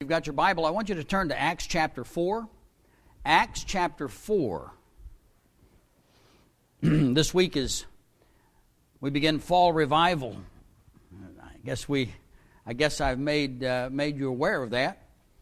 You've got your Bible. I want you to turn to Acts chapter 4. Acts chapter 4. This week we begin fall revival. I guess I've made you aware of that.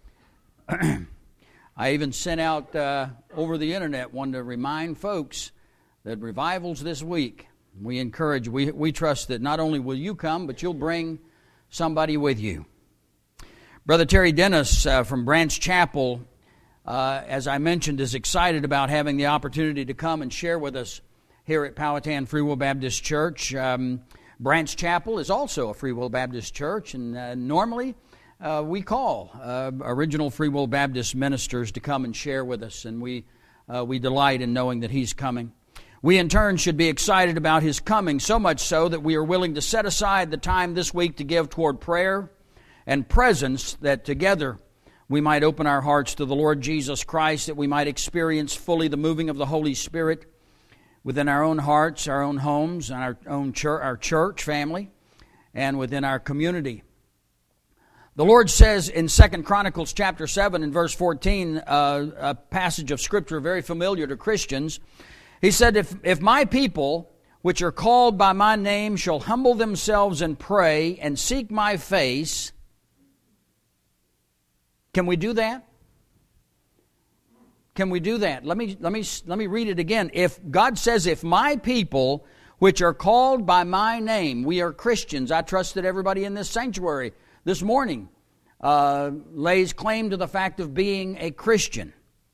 I even sent out over the internet one to remind folks that revival's this week. We encourage, we trust that not only will you come, but you'll bring somebody with you. Brother Terry Dennis from Branch Chapel, as I mentioned, is excited about having the opportunity to come and share with us here at Powhatan Free Will Baptist Church. Branch Chapel is also a Free Will Baptist church, and normally we call original Free Will Baptist ministers to come and share with us, and we delight in knowing that he's coming. We in turn should be excited about his coming, so much so that we are willing to set aside the time this week to give toward prayer and presence, that together we might open our hearts to the Lord Jesus Christ, that we might experience fully the moving of the Holy Spirit within our own hearts, our own homes, and our church family, and within our community. The Lord says in 2 Chronicles chapter 7 and verse 14, a passage of Scripture very familiar to Christians. He said, if my people, which are called by my name, shall humble themselves and pray and seek my face. Can we do that? Can we do that? Let me read it again. If God says, if my people, which are called by my name, we are Christians. I trust that everybody in this sanctuary this morning lays claim to the fact of being a Christian.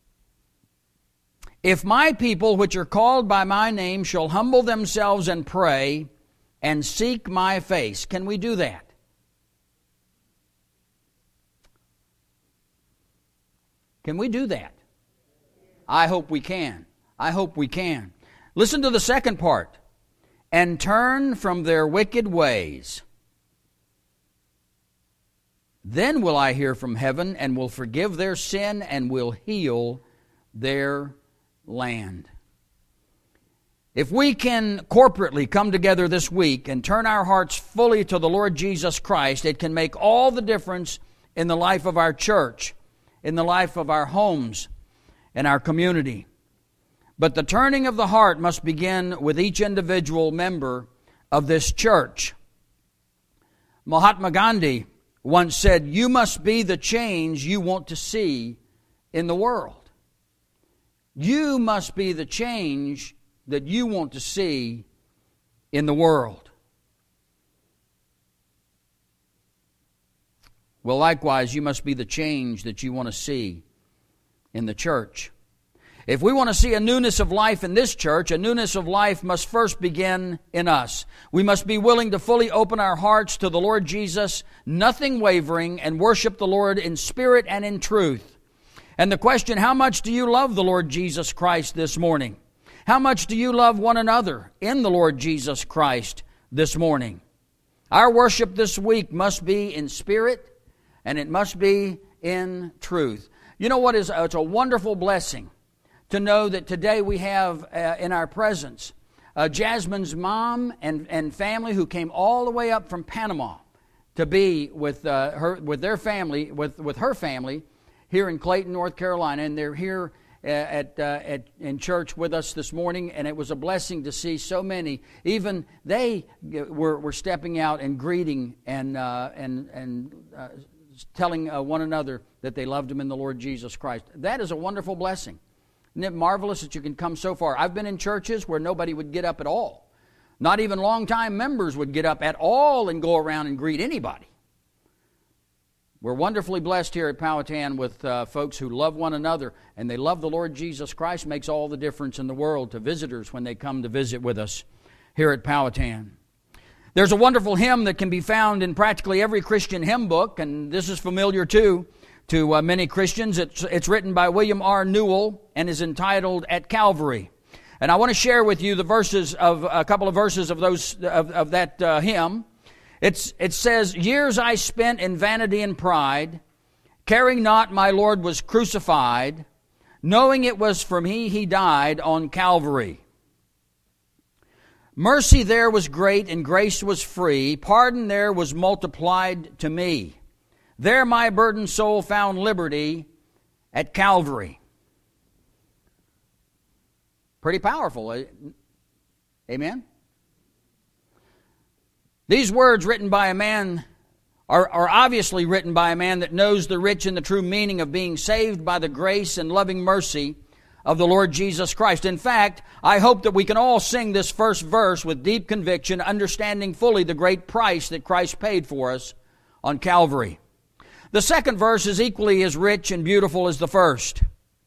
If my people, which are called by my name, shall humble themselves and pray and seek my face. Can we do that? Can we do that? I hope we can. I hope we can. Listen to the second part. And turn from their wicked ways. Then will I hear from heaven and will forgive their sin and will heal their land. If we can corporately come together this week and turn our hearts fully to the Lord Jesus Christ, it can make all the difference in the life of our church, in the life of our homes, and our community. But the turning of the heart must begin with each individual member of this church. Mahatma Gandhi once said, "You must be the change you want to see in the world." You must be the change that you want to see in the world. Well, likewise, you must be the change that you want to see in the church. If we want to see a newness of life in this church, a newness of life must first begin in us. We must be willing to fully open our hearts to the Lord Jesus, nothing wavering, and worship the Lord in spirit and in truth. And the question, how much do you love the Lord Jesus Christ this morning? How much do you love one another in the Lord Jesus Christ this morning? Our worship this week must be in spirit and it must be in truth. You know what? It's a wonderful blessing to know that today we have in our presence Jasmine's mom and family who came all the way up from Panama to be with her family here in Clayton, North Carolina, and they're here in church with us this morning, and it was a blessing to see so many. Even they were stepping out and greeting and telling one another that they loved Him in the Lord Jesus Christ. That is a wonderful blessing. Isn't it marvelous that you can come so far? I've been in churches where nobody would get up at all. Not even longtime members would get up at all and go around and greet anybody. We're wonderfully blessed here at Powhatan with folks who love one another, and they love the Lord Jesus Christ. Makes all the difference in the world to visitors when they come to visit with us here at Powhatan. There's a wonderful hymn that can be found in practically every Christian hymn book, and this is familiar too to many Christians. It's written by William R. Newell and is entitled "At Calvary." And I want to share with you a couple of verses of that hymn. It says, "Years I spent in vanity and pride, caring not my Lord was crucified, knowing it was for me He died on Calvary. Mercy there was great and grace was free, pardon there was multiplied to me. There my burdened soul found liberty at Calvary. Pretty powerful. Amen? These words written by a man are obviously written by a man that knows the rich and the true meaning of being saved by the grace and loving mercy of the Lord Jesus Christ. In fact, I hope that we can all sing this first verse with deep conviction, understanding fully the great price that Christ paid for us on Calvary. The second verse is equally as rich and beautiful as the first.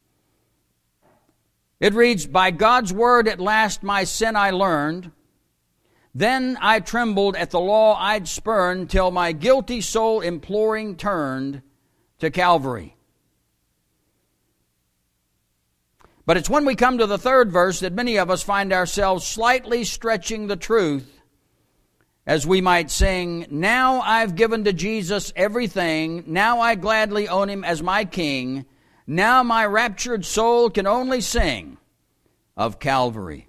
It reads, "By God's word at last my sin I learned. Then I trembled at the law I'd spurned, till my guilty soul imploring turned to Calvary." But it's when we come to the third verse that many of us find ourselves slightly stretching the truth, as we might sing, "Now I've given to Jesus everything, now I gladly own Him as my King, now my raptured soul can only sing of Calvary."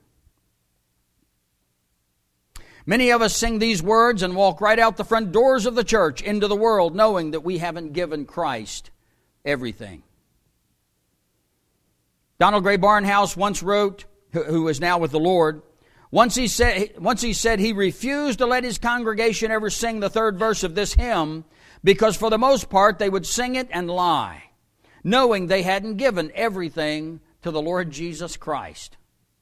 Many of us sing these words and walk right out the front doors of the church into the world, knowing that we haven't given Christ everything. Donald Gray Barnhouse once wrote, who is now with the Lord, once he said he refused to let his congregation ever sing the third verse of this hymn because for the most part they would sing it and lie, knowing they hadn't given everything to the Lord Jesus Christ.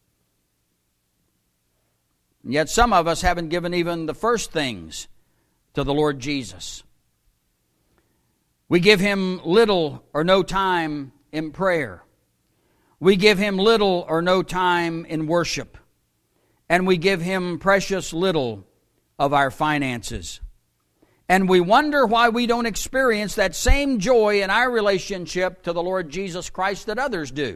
And yet some of us haven't given even the first things to the Lord Jesus. We give Him little or no time in prayer. We give Him little or no time in worship. And we give Him precious little of our finances. And we wonder why we don't experience that same joy in our relationship to the Lord Jesus Christ that others do.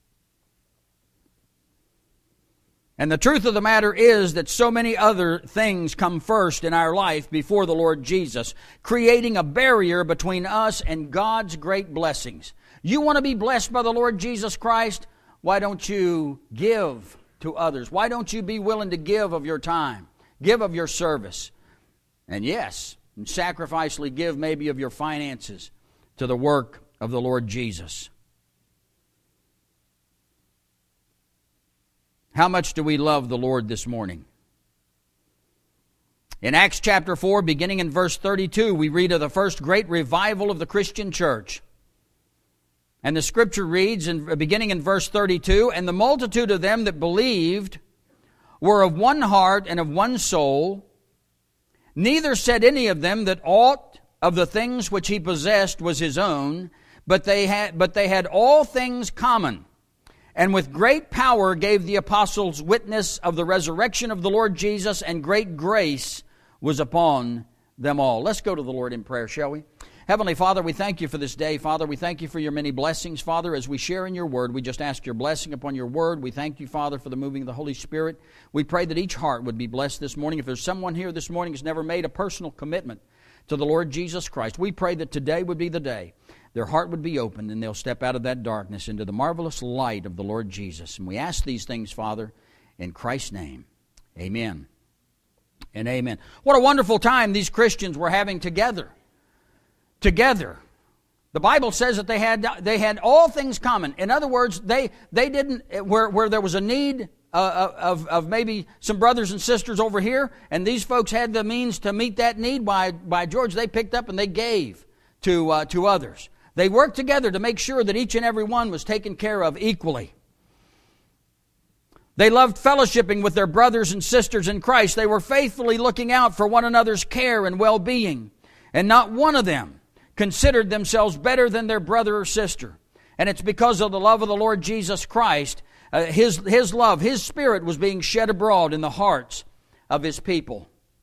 And the truth of the matter is that so many other things come first in our life before the Lord Jesus, creating a barrier between us and God's great blessings. You want to be blessed by the Lord Jesus Christ? Why don't you give to others? Why don't you be willing to give of your time, give of your service? And yes, sacrificially give maybe of your finances to the work of the Lord Jesus. How much do we love the Lord this morning? In Acts chapter 4, beginning in verse 32, we read of the first great revival of the Christian church. And the scripture reads, beginning in verse 32, "And the multitude of them that believed were of one heart and of one soul. Neither said any of them that aught of the things which he possessed was his own, but they had all things common. And with great power gave the apostles witness of the resurrection of the Lord Jesus, and great grace was upon them all." Let's go to the Lord in prayer, shall we? Heavenly Father, we thank you for this day. Father, we thank you for your many blessings. Father, as we share in your word, we just ask your blessing upon your word. We thank you, Father, for the moving of the Holy Spirit. We pray that each heart would be blessed this morning. If there's someone here this morning who's never made a personal commitment to the Lord Jesus Christ, we pray that today would be the day their heart would be opened and they'll step out of that darkness into the marvelous light of the Lord Jesus. And we ask these things, Father, in Christ's name. Amen and amen. What a wonderful time these Christians were having together. The Bible says that they had all things common. In other words, they didn't, where there was a need of maybe some brothers and sisters over here, and these folks had the means to meet that need, by George, they picked up and they gave to others. They worked together to make sure that each and every one was taken care of equally. They loved fellowshipping with their brothers and sisters in Christ. They were faithfully looking out for one another's care and well-being. And not one of them considered themselves better than their brother or sister. And it's because of the love of the Lord Jesus Christ, His love, His Spirit was being shed abroad in the hearts of His people.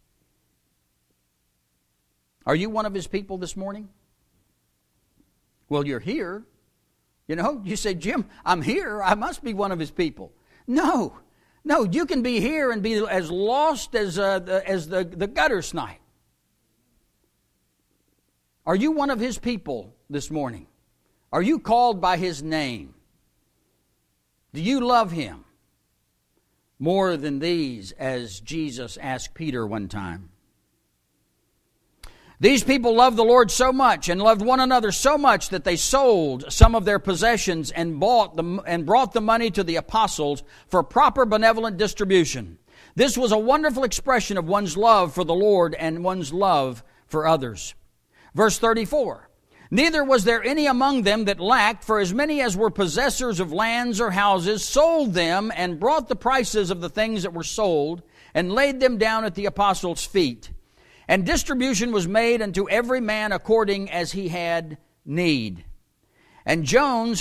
Are you one of His people this morning? Well, you're here. You say, "Jim, I'm here. I must be one of His people." No, you can be here and be as lost as the gutter snipe. Are you one of His people this morning? Are you called by His name? Do you love Him more than these, as Jesus asked Peter one time? These people loved the Lord so much and loved one another so much that they sold some of their possessions and brought the money to the apostles for proper benevolent distribution. This was a wonderful expression of one's love for the Lord and one's love for others. Verse 34, neither was there any among them that lacked, for as many as were possessors of lands or houses sold them and brought the prices of the things that were sold and laid them down at the apostles' feet. And distribution was made unto every man according as he had need. And Joseph,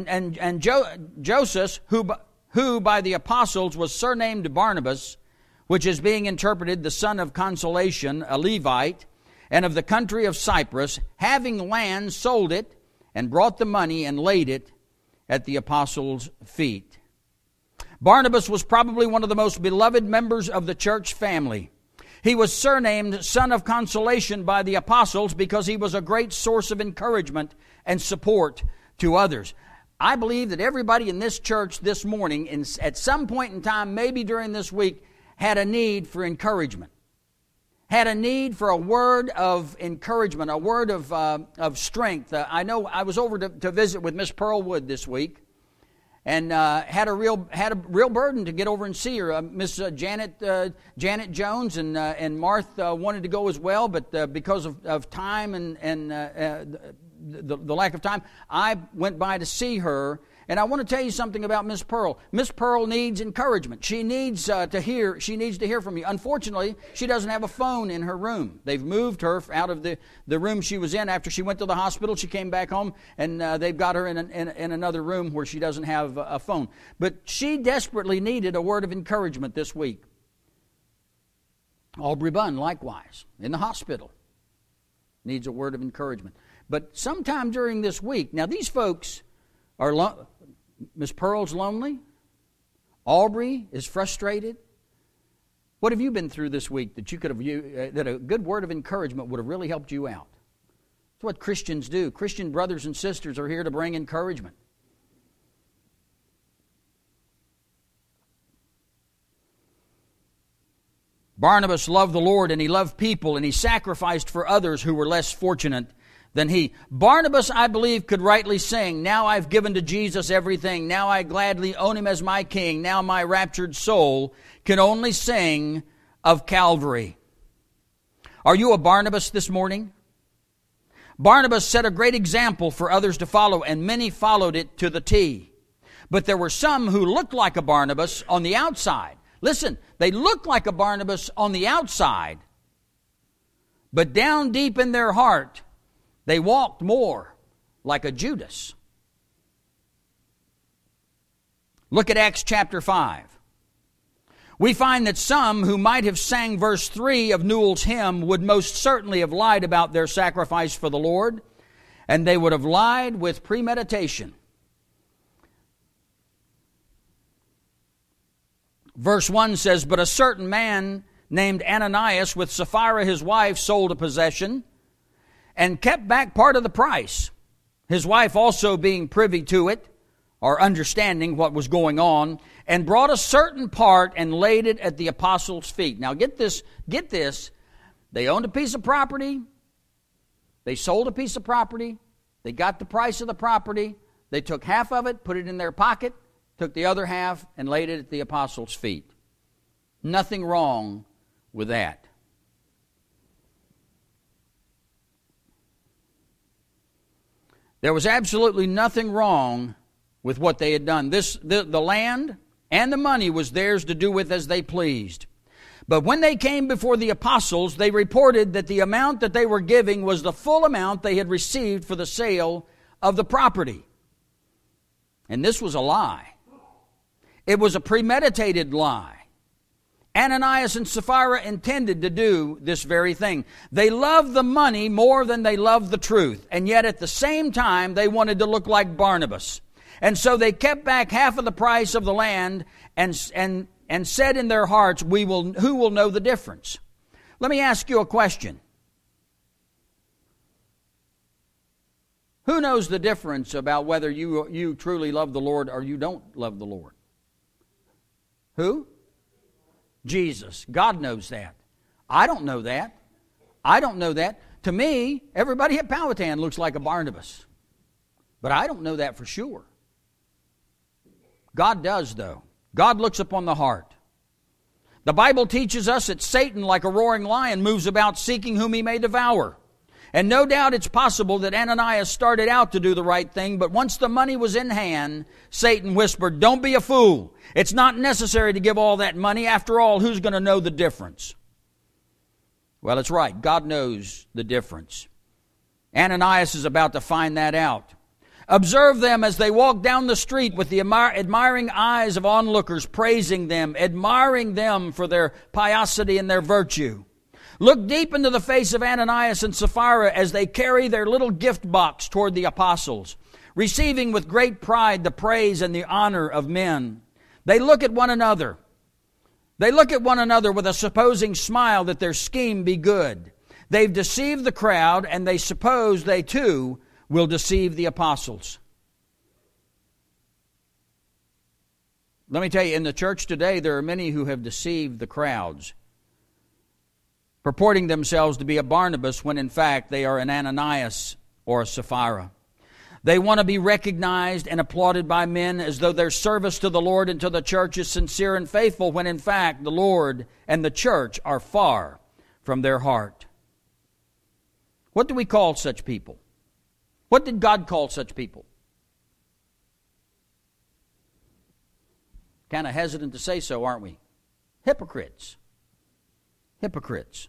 who by the apostles was surnamed Barnabas, which is being interpreted the son of consolation, a Levite, and of the country of Cyprus, having land, sold it, and brought the money and laid it at the apostles' feet. Barnabas was probably one of the most beloved members of the church family. He was surnamed Son of Consolation by the apostles because he was a great source of encouragement and support to others. I believe that everybody in this church this morning, at some point in time, maybe during this week, had a need for encouragement. Had a need for a word of encouragement, a word of strength. I know I was over to visit with Miss Pearlwood this week, and had a real burden to get over and see her. Miss Janet Jones and Martha wanted to go as well, but because of time and the lack of time, I went by to see her. And I want to tell you something about Miss Pearl. Miss Pearl needs encouragement. She needs to hear from you. Unfortunately, she doesn't have a phone in her room. They've moved her out of the room she was in after she went to the hospital. She came back home, and they've got her in another room where she doesn't have a phone. But she desperately needed a word of encouragement this week. Aubrey Bunn, likewise, in the hospital, needs a word of encouragement. But sometime during this week, now these folks are Miss Pearl's lonely. Aubrey is frustrated. What have you been through this week that you could have that a good word of encouragement would have really helped you out? That's what Christians do. Christian brothers and sisters are here to bring encouragement. Barnabas loved the Lord, and he loved people, and he sacrificed for others who were less fortunate than he. Barnabas, I believe, could rightly sing, now I've given to Jesus everything. Now I gladly own him as my king. Now my raptured soul can only sing of Calvary. Are you a Barnabas this morning? Barnabas set a great example for others to follow, and many followed it to the T. But there were some who looked like a Barnabas on the outside. Listen, they looked like a Barnabas on the outside, but down deep in their heart, they walked more like a Judas. Look at Acts chapter 5. We find that some who might have sang verse 3 of Newell's hymn would most certainly have lied about their sacrifice for the Lord, and they would have lied with premeditation. Verse 1 says, but a certain man named Ananias with Sapphira his wife sold a possession and kept back part of the price. His wife also being privy to it, or understanding what was going on, and brought a certain part and laid it at the apostles' feet. Now get this. They owned a piece of property. They sold a piece of property. They got the price of the property. They took half of it, put it in their pocket, took the other half, and laid it at the apostles' feet. Nothing wrong with that. There was absolutely nothing wrong with what they had done. The land and the money was theirs to do with as they pleased. But when they came before the apostles, they reported that the amount that they were giving was the full amount they had received for the sale of the property. And this was a lie. It was a premeditated lie. Ananias and Sapphira intended to do this very thing. They loved the money more than they loved the truth. And yet at the same time, they wanted to look like Barnabas. And so they kept back half of the price of the land and said in their hearts, who will know the difference? Let me ask you a question. Who knows the difference about whether you truly love the Lord or you don't love the Lord? Who? Jesus. God knows that. I don't know that. to me, everybody at Powhatan looks like a Barnabas. But I don't know that for sure. God does, though. God looks upon the heart. The Bible teaches us that Satan, like a roaring lion, moves about seeking whom he may devour. And no doubt it's possible that Ananias started out to do the right thing, but once the money was in hand, Satan whispered, "Don't be a fool. It's not necessary to give all that money. After all, who's going to know the difference?" Well, it's right. God knows the difference. Ananias is about to find that out. Observe them as they walk down the street with the admiring eyes of onlookers, praising them, admiring them for their piosity and their virtue. Look deep into the face of Ananias and Sapphira as they carry their little gift box toward the apostles, receiving with great pride the praise and the honor of men. They look at one another. They look at one another with a supposing smile that their scheme be good. They've deceived the crowd, and they suppose they too will deceive the apostles. Let me tell you, in the church today, there are many who have deceived the crowds, purporting themselves to be a Barnabas when in fact they are an Ananias or a Sapphira. They want to be recognized and applauded by men as though their service to the Lord and to the church is sincere and faithful, when in fact the Lord and the church are far from their heart. What do we call such people? What did God call such people? Kind of hesitant to say so, aren't we? Hypocrites. Hypocrites.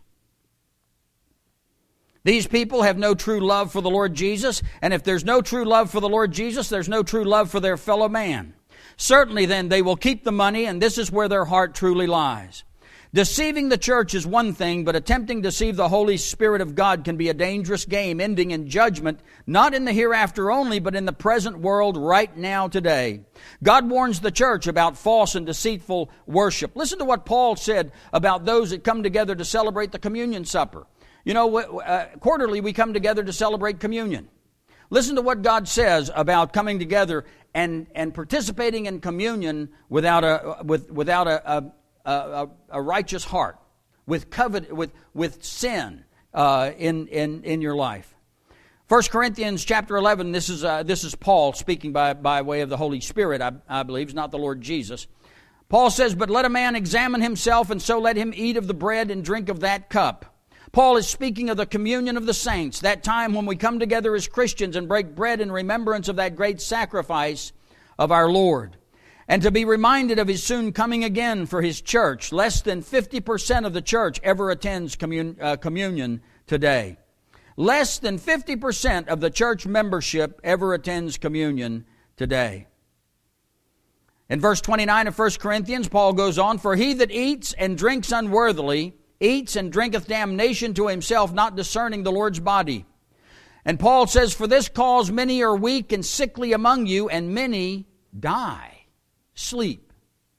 These people have no true love for the Lord Jesus, and if there's no true love for the Lord Jesus, there's no true love for their fellow man. Certainly then they will keep the money, and this is where their heart truly lies. Deceiving the church is one thing, but attempting to deceive the Holy Spirit of God can be a dangerous game, ending in judgment, not in the hereafter only, but in the present world right now today. God warns the church about false and deceitful worship. Listen to what Paul said about those that come together to celebrate the communion supper. You know, quarterly we come together to celebrate communion. Listen to what God says about coming together and participating in communion without a righteous heart, with sin in your life. 1 Corinthians chapter 11. This is Paul speaking by way of the Holy Spirit. I believe it's not the Lord Jesus. Paul says, "But let a man examine himself, and so let him eat of the bread and drink of that cup." Paul is speaking of the communion of the saints, that time when we come together as Christians and break bread in remembrance of that great sacrifice of our Lord. And to be reminded of His soon coming again for His church. Less than 50% of the church ever attends communion today. Less than 50% of the church membership ever attends communion today. In verse 29 of 1 Corinthians, Paul goes on, "For he that eats and drinks unworthily eats and drinketh damnation to himself, not discerning the Lord's body." And Paul says, "For this cause many are weak and sickly among you, and many die." Sleep.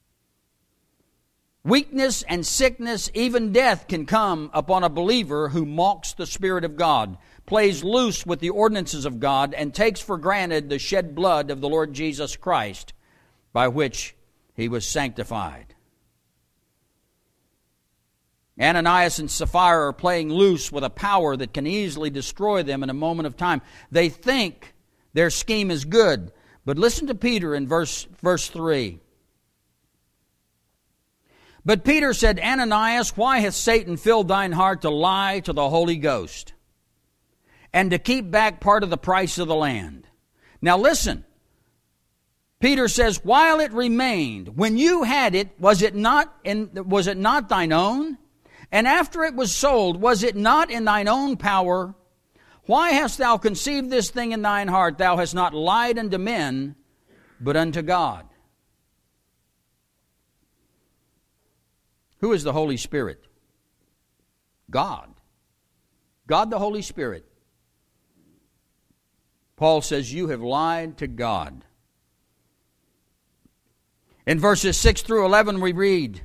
Weakness and sickness, even death, can come upon a believer who mocks the Spirit of God, plays loose with the ordinances of God, and takes for granted the shed blood of the Lord Jesus Christ, by which He was sanctified. Ananias and Sapphira are playing loose with a power that can easily destroy them in a moment of time. They think their scheme is good. But listen to Peter in verse 3. "But Peter said, Ananias, why hath Satan filled thine heart to lie to the Holy Ghost, and to keep back part of the price of the land?" Now listen. Peter says, "While it remained, when you had it, was it not thine own? And after it was sold, was it not in thine own power? Why hast thou conceived this thing in thine heart? Thou hast not lied unto men, but unto God." Who is the Holy Spirit? God. God the Holy Spirit. Paul says, you have lied to God. In verses 6 through 11 we read,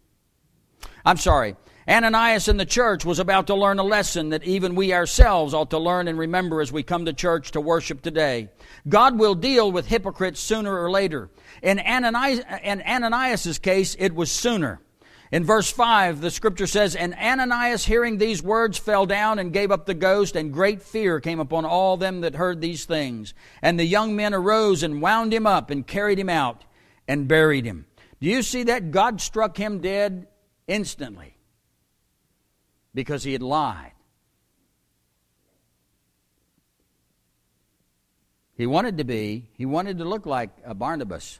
Ananias in the church was about to learn a lesson that even we ourselves ought to learn and remember as we come to church to worship today. God will deal with hypocrites sooner or later. In Ananias' case, it was sooner. In verse 5, the scripture says, "And Ananias, hearing these words, fell down and gave up the ghost, and great fear came upon all them that heard these things. And the young men arose and wound him up and carried him out and buried him." Do you see that? God struck him dead instantly because he had lied. He wanted to look like a Barnabas,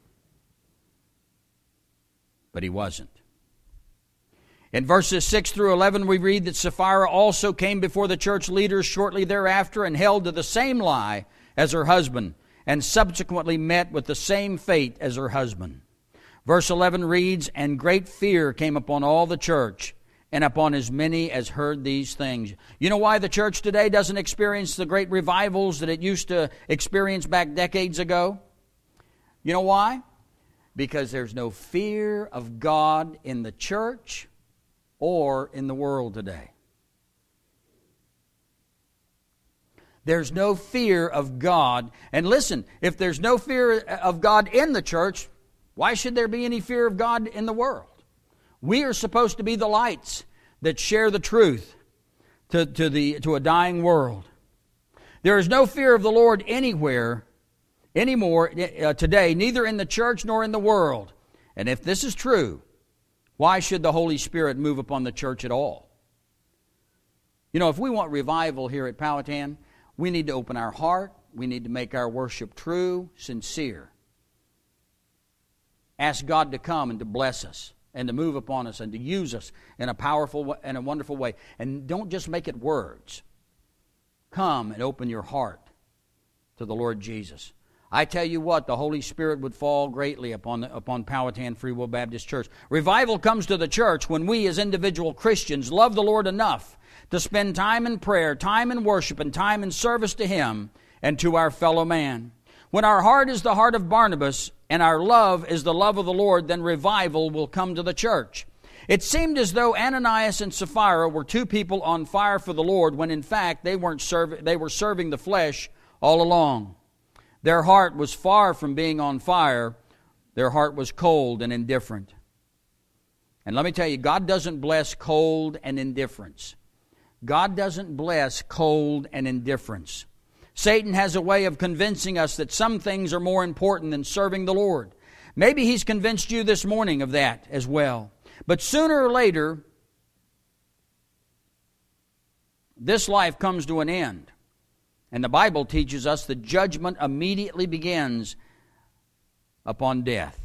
but he wasn't. In verses 6 through 11, we read that Sapphira also came before the church leaders shortly thereafter and held to the same lie as her husband, and subsequently met with the same fate as her husband. Verse 11 reads, "And great fear came upon all the church, and upon as many as heard these things." You know why the church today doesn't experience the great revivals that it used to experience back decades ago? You know why? Because there's no fear of God in the church or in the world today. There's no fear of God. And listen, if there's no fear of God in the church, why should there be any fear of God in the world? We are supposed to be the lights that share the truth to a dying world. There is no fear of the Lord anywhere anymore today, neither in the church nor in the world. And if this is true, why should the Holy Spirit move upon the church at all? You know, if we want revival here at Powhatan, we need to open our heart. We need to make our worship true, sincere. Ask God to come and to bless us and to move upon us and to use us in a powerful and a wonderful way. And don't just make it words. Come and open your heart to the Lord Jesus. I tell you what, the Holy Spirit would fall greatly upon Powhatan Free Will Baptist Church. Revival comes to the church when we as individual Christians love the Lord enough to spend time in prayer, time in worship, and time in service to Him and to our fellow man. When our heart is the heart of Barnabas and our love is the love of the Lord, then revival will come to the church. It seemed as though Ananias and Sapphira were two people on fire for the Lord when in fact they were serving the flesh all along. Their heart was far from being on fire. Their heart was cold and indifferent. And let me tell you, God doesn't bless cold and indifference. God doesn't bless cold and indifference. Satan has a way of convincing us that some things are more important than serving the Lord. Maybe he's convinced you this morning of that as well. But sooner or later, this life comes to an end. And the Bible teaches us that judgment immediately begins upon death.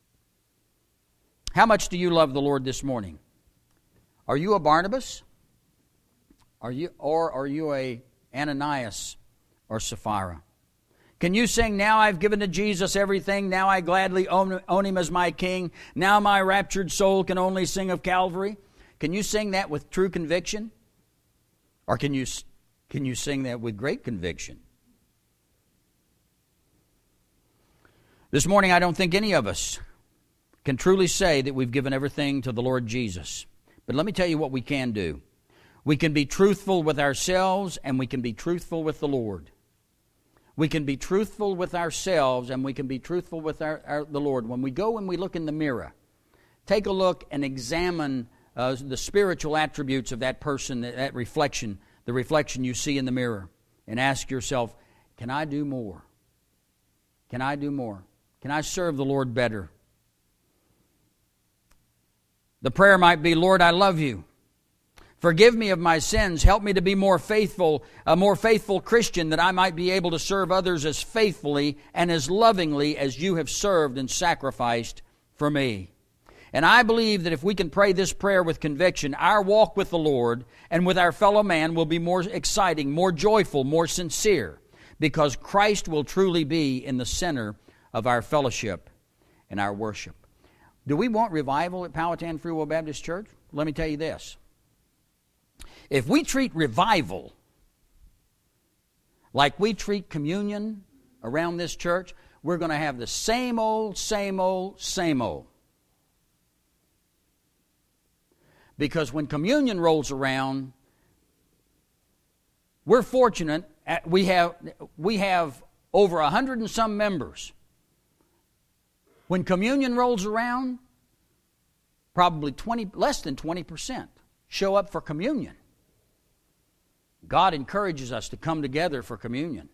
How much do you love the Lord this morning? Are you a Barnabas? Are you a Ananias or Sapphira? Can you sing, "Now I've given to Jesus everything, now I gladly own Him as my King, now my raptured soul can only sing of Calvary"? Can you sing that with true conviction? Or can you sing that with great conviction? This morning, I don't think any of us can truly say that we've given everything to the Lord Jesus. But let me tell you what we can do. We can be truthful with ourselves and we can be truthful with the Lord. We can be truthful with ourselves and we can be truthful with the Lord. When we go and we look in the mirror, take a look and examine the spiritual attributes of that person, that reflection, the reflection you see in the mirror, and ask yourself, can I do more? Can I do more? Can I serve the Lord better? The prayer might be, "Lord, I love you. Forgive me of my sins. Help me to be a more faithful Christian, that I might be able to serve others as faithfully and as lovingly as you have served and sacrificed for me." And I believe that if we can pray this prayer with conviction, our walk with the Lord and with our fellow man will be more exciting, more joyful, more sincere, because Christ will truly be in the center of our fellowship and our worship. Do we want revival at Powhatan Free Will Baptist Church? Let me tell you this. If we treat revival like we treat communion around this church, we're going to have the same old, same old, same old. Because when communion rolls around, we're fortunate. We have over 100 and some members. When communion rolls around, probably less than 20% show up for communion. God encourages us to come together for communion.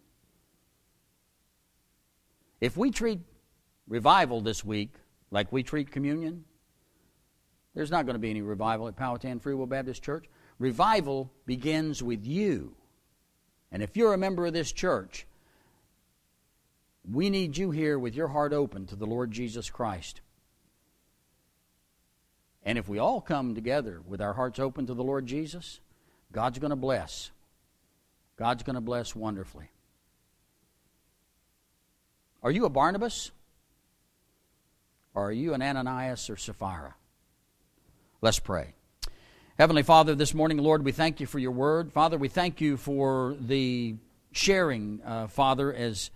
If we treat revival this week like we treat communion, there's not going to be any revival at Powhatan Free Will Baptist Church. Revival begins with you. And if you're a member of this church, we need you here with your heart open to the Lord Jesus Christ. And if we all come together with our hearts open to the Lord Jesus, God's going to bless. God's going to bless wonderfully. Are you a Barnabas? Or are you an Ananias or Sapphira? Let's pray. Heavenly Father, this morning, Lord, we thank you for your word. Father, we thank you for the sharing, Father, as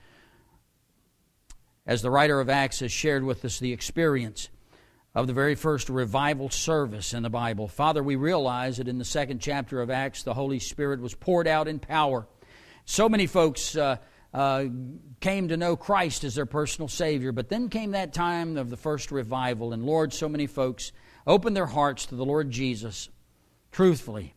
the writer of Acts has shared with us the experience of the very first revival service in the Bible. Father, we realize that in the second chapter of Acts, the Holy Spirit was poured out in power. So many folks came to know Christ as their personal Savior, but then came that time of the first revival, and Lord, so many folks opened their hearts to the Lord Jesus truthfully.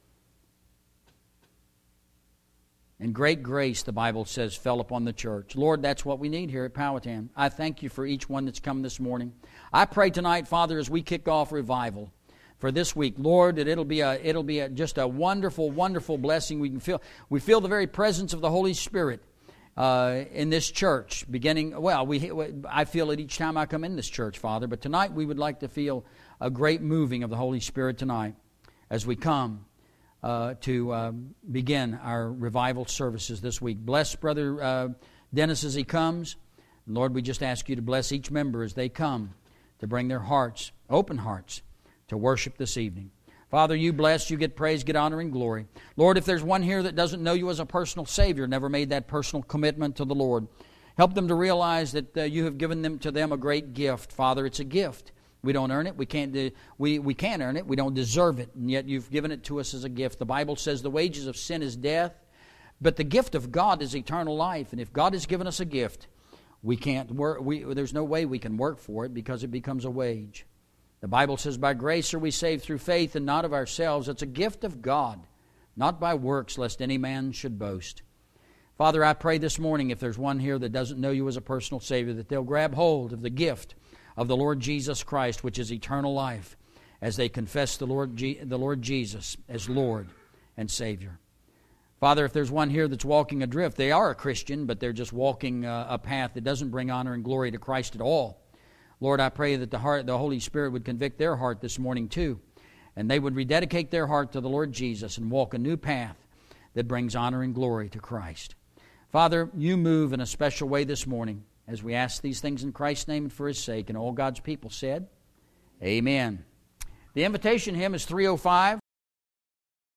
And great grace, the Bible says, fell upon the church. Lord, that's what we need here at Powhatan. I thank you for each one that's come this morning. I pray tonight, Father, as we kick off revival for this week, Lord, that it'll be just a wonderful, wonderful blessing. We feel the very presence of the Holy Spirit in this church. I feel it each time I come in this church, Father. But tonight we would like to feel a great moving of the Holy Spirit tonight as we come to begin our revival services this week. Bless Brother Dennis as he comes. And Lord, we just ask you to bless each member as they come to bring their hearts, open hearts, to worship this evening. Father, you bless, you get praise, get honor, and glory. Lord, if there's one here that doesn't know you as a personal Savior, never made that personal commitment to the Lord, help them to realize that you have given to them a great gift. Father, it's a gift. We don't earn it. We can't earn it. We don't deserve it. And yet you've given it to us as a gift. The Bible says the wages of sin is death, but the gift of God is eternal life. And if God has given us a gift, we can't work. There's no way we can work for it because it becomes a wage. The Bible says, by grace are we saved through faith and not of ourselves. It's a gift of God, not by works, lest any man should boast. Father, I pray this morning, if there's one here that doesn't know you as a personal Savior, that they'll grab hold of the gift of the Lord Jesus Christ, which is eternal life, as they confess the Lord Jesus as Lord and Savior. Father, if there's one here that's walking adrift, they are a Christian, but they're just walking a path that doesn't bring honor and glory to Christ at all. Lord, I pray that the Holy Spirit would convict their heart this morning too, and they would rededicate their heart to the Lord Jesus and walk a new path that brings honor and glory to Christ. Father, you move in a special way this morning as we ask these things in Christ's name and for His sake. And all God's people said, Amen. The invitation hymn is 305.